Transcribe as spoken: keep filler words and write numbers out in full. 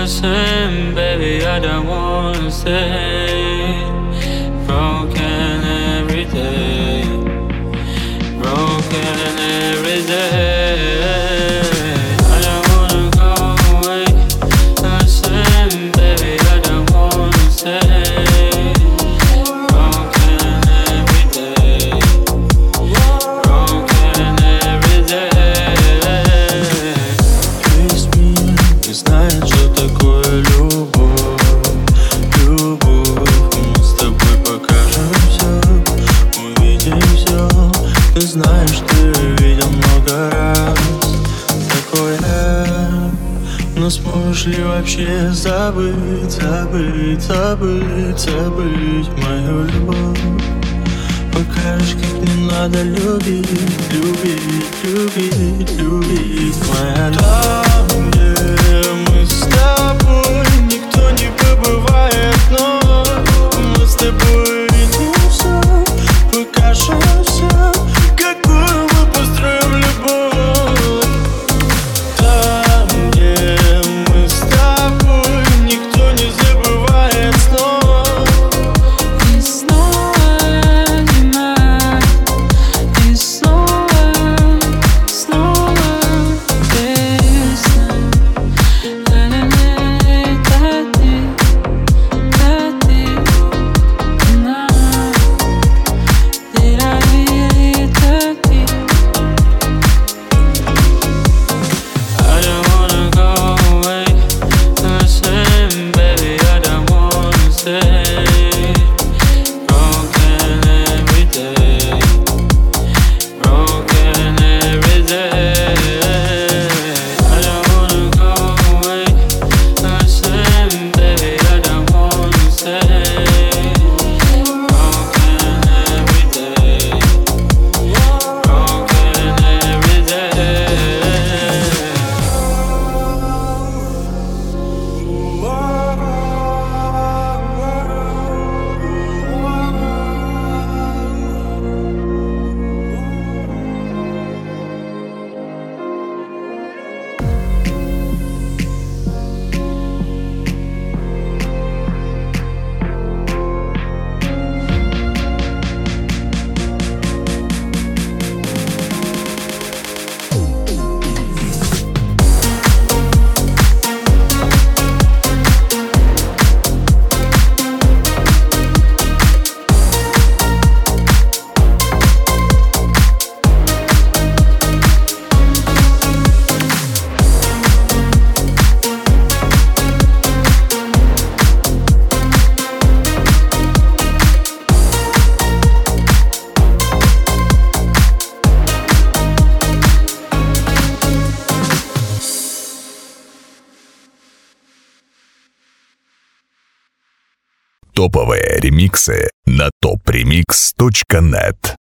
Listen, baby, I don't wanna stay broken every day, broken every day. I don't wanna go away. Listen, baby, I don't wanna stay broken every day, broken every day. Весь мир не знает, что такое любовь, любовь. Мы с тобой покажем все, увидим все. Ты знаешь, ты видел много раз такое. Но сможешь ли вообще забыть, забыть, забыть, забыть мою любовь? Покажешь, как не надо любить, любить, любить, любить, моя любовь. Там, где мы с тобой, никто не побывает, но мы с тобой видим все, покажем все, какую мы построим любовь. Там, где мы с тобой, никто не забывает снова. И снова зима, и снова, снова весна. Ла-ла-ла, та-ти, та-ти, на, ти-ра-ри, та-ти. I don't wanna go away. Listen, baby, I don't wanna stay broken every day, broken every day. I don't wanna go away. Listen, baby, I don't wanna stay broken every day, broken every day. Топовые ремиксы на топ ремикс точка нет.